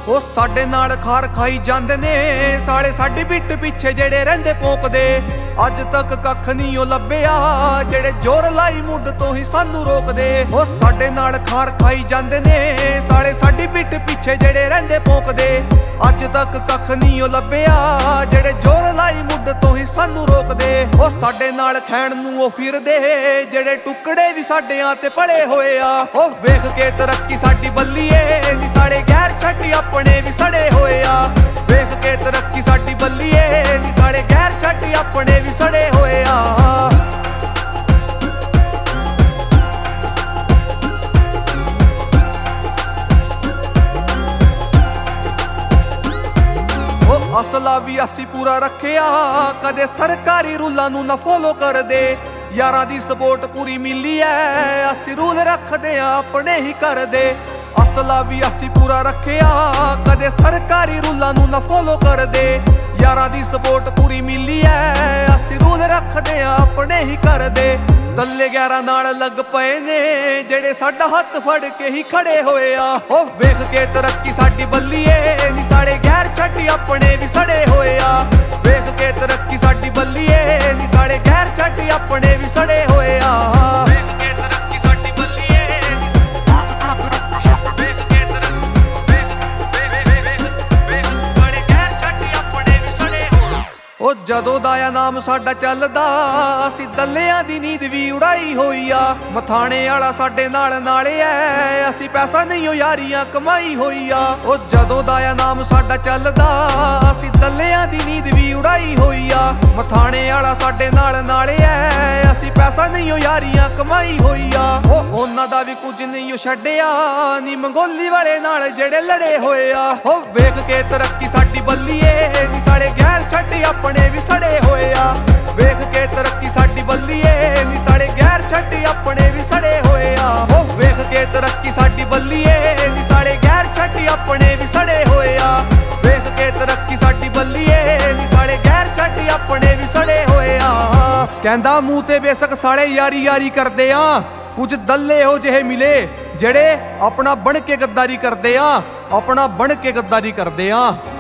ਉਹ ਸਾਡੇ ਨਾਲ ਖਾਰ ਖਾਈ ਜਾਂਦੇ ਨੇ ਸਾਲੇ ਸਾਡੀ ਪਿੱਠ ਪਿੱਛੇ ਜਿਹੜੇ ਰਹਿੰਦੇ ਭੌਂਕਦੇ। ਅੱਜ ਤੱਕ ਕੱਖ ਨਹੀਂ ਉਹ ਲੱਭਿਆ ਜਿਹੜੇ ਜ਼ੋਰ ਲਾਈ ਮੁੱਢ ਤੋਂ ਹੀ ਸਾਨੂੰ ਰੋਕਦੇ। ਉਹ ਸਾਡੇ ਨਾਲ ਖਾਰ ਖਾਈ ਜਾਂਦੇ ਨੇ ਸਾਲੇ ਸਾਡੀ ਪਿੱਠ ਪਿੱਛੇ ਜਿਹੜੇ ਰਹਿੰਦੇ ਭੌਂਕਦੇ। ਅੱਜ ਤੱਕ ਕੱਖ ਨਹੀਂ ਉਹ ਲੱਭਿਆ ਜਿਹੜੇ ਜ਼ੋਰ ਲਾਈ ਮੁੱਢ ਤੋਂ ਹੀ ਸਾਨੂੰ ਰੋਕਦੇ। ਉਹ ਸਾਡੇ ਨਾਲ ਖੈਣ ਨੂੰ ਉਹ ਫਿਰਦੇ ਜਿਹੜੇ ਟੁਕੜੇ ਵੀ ਸਾਡਿਆਂ ਤੇ ਪਲੇ ਹੋਏ ਆ। ਉਹ ਵੇਖ ਕੇ ਤਰੱਕੀ ਸਾਡੀ ਬੱਲੀਏ ਨੀ ਸਾਲੇ ਗੈਰ ਛੱਡੀ ਆਪਣੇ ਵੀ ਸੜੇ ਹੋਏ ਆ। ਵੇਖ ਕੇ ਤਰੱਕੀ ਸਾਡੀ ਬੱਲੀਏ ਨੀ ਸਾਲੇ ਗੈਰ ਛੱਡੀ ਆਪਣੇ ਵੀ ਸੜੇ ਹੋਏ ਆ। ਉਹ ਅਸਲਾ ਵੀ ਅਸੀਂ ਪੂਰਾ ਰੱਖਿਆ ਕਦੇ ਸਰਕਾਰੀ ਰੂਲਾਂ ਨੂੰ ਨਾ ਫੋਲੋ ਕਰਦੇ। ਯਾਰਾਂ ਦੀ ਸਪੋਰਟ ਪੂਰੀ ਮਿਲੀ ਐ ਅਸੀਂ ਰੂਲ ਰੱਖਦੇ ਆ ਆਪਣੇ ਹੀ ਕਰਦੇ। ਅਸਲਾ ਵੀ ਅਸੀਂ ਪੂਰਾ ਰੱਖਿਆ ਕਦੇ ਸਰਕਾਰੀ ਰੂਲਾਂ ਨੂੰ ਨਾ ਫੋਲੋ ਕਰਦੇ। ਯਾਰਾਂ ਦੀ ਸਪੋਰਟ ਪੂਰੀ ਮਿਲੀ ਐ ਅਸੀਂ ਰੂਲ ਰੱਖਦੇ ਆ ਆਪਣੇ ਹੀ ਕਰਦੇ। ਦੱਲੇ 11 ਨਾਲ ਲੱਗ ਪਏ ਨੇ ਜਿਹੜੇ ਸਾਡਾ ਹੱਥ ਫੜ ਕੇ ਹੀ ਖੜੇ ਹੋਏ ਆ। ਉਹ ਵੇਖ ਕੇ ਤਰੱਕੀ ਸਾਡੀ ਬੱਲੀਏ ਨੀ ਸਾਲੇ ਗੈਰ ਛੱਡੀ ਆਪਣੇ ਵੀ ਸੜੇ ਹੋਏ ਆ। ਵੇਖ ਕੇ ਤਰੱਕੀ ਸਾਡੀ ਬੱਲੀਏ ਨੀ ਸਾਲੇ ਗੈਰ ਛੱਡੀ ਆਪਣੇ ਵੀ ਸੜੇ ਹੋਏ ਆ। ਵੇਖ ਕੇ ਤਰੱਕੀ ਸਾਡੀ ਬੱਲੀਏ ਵੇਖ ਕੇ ਸਾਲੇ ਗੈਰ ਛੱਡੀ ਆਪਣੇ ਵੀ ਸੜੇ ਹੋਏ। ਉਹ ਜਦੋਂ ਦਾ ਆ ਨਾਮ ਸਾਡਾ ਚੱਲਦਾ ਅਸੀਂ ਦੱਲਿਆਂ ਦੀ ਨੀਂਦ ਵੀ ਉਡਾਈ ਹੋਈ ਆ। ਮਥਾਣੇ ਵਾਲਾ ਸਾਡੇ ਨਾਲ ਨਾਲੇ ਐ ਅਸੀਂ ਪੈਸਾ ਨਹੀਂ ਉਹ ਯਾਰੀਆਂ ਕਮਾਈ ਹੋਈ ਆ। ਉਹ ਜਦੋਂ ਦਾ ਆ ਨਾਮ ਸਾਡਾ ਚੱਲਦਾ ਅਸੀਂ ਦੱਲਿਆਂ ਦੀ ਨੀਂਦ ਵੀ ਉਡਾਈ ਹੋਈ ਆ। ਮਥਾਣੇ ਵਾਲਾ ਸਾਡੇ ਨਾਲ ਨਾਲੇ ਐ ਅਸੀਂ ਪੈਸਾ ਨਹੀਂ ਉਹ ਯਾਰੀਆਂ ਕਮਾਈ ਹੋਈ ਆ। ਉਹ ਉਹਨਾਂ ਦਾ ਵੀ ਕੁਝ ਨਹੀਂ ਉਹ ਛੱਡਿਆ ਨੀ ਮੰਗੋਲੀ ਵਾਲੇ ਨਾਲ ਜਿਹੜੇ ਲੜੇ ਹੋਏ ਆ। ਉਹ ਵੇਖ ਕੇ ਤਰੱਕੀ ਸਾਡੀ ਬੱਲੀਏ ਨੀ ਸਾਲੇ ਗੈਰ ਛੱਡੀ ਆਪਣੇ ਵੀ ਸੜੇ ਹੋਏ ਆ। ਵੇਖ ਕੇ ਤਰੱਕੀ ਸਾਡੀ ਬੱਲੀਏ ਨੀ ਸਾਲੇ ਗੈਰ ਛੱਡੀ ਆਪਣੇ ਵੀ ਸੜੇ ਹੋਏ ਆ। ਉਹ ਵੇਖ ਕੇ ਤਰੱਕੀ ਸਾਡੀ ਬੱਲੀਏ ਨੀ ਸਾਲੇ ਗੈਰ ਛੱਡੀ ਆਪਣੇ ਵੀ ਸੜੇ ਹੋਏ ਆ। ਵੇਖ ਕੇ ਤਰੱਕੀ ਸਾਡੀ ਬੱਲੀਏ ਨੀ ਸਾਲੇ ਗੈਰ ਛੱਡੀ ਆਪਣੇ ਵੀ ਸੜੇ ਹੋਏ ਆ। ਕਹਿੰਦਾ ਮੂੰਹ ਤੇ ਬੇਸ਼ੱਕ ਸਾਲੇ ਯਾਰੀ ਯਾਰੀ ਕਰਦੇ ਆ ਕੁਝ ਦੱਲੇ ਹੋ ਜਿਹੇ ਮਿਲੇ ਜਿਹੜੇ ਆਪਣਾ ਬਣ ਕੇ ਗੱਦਾਰੀ ਕਰਦੇ ਆ। ਆਪਣਾ ਬਣ ਕੇ ਗੱਦਾਰੀ ਕਰਦੇ ਆ।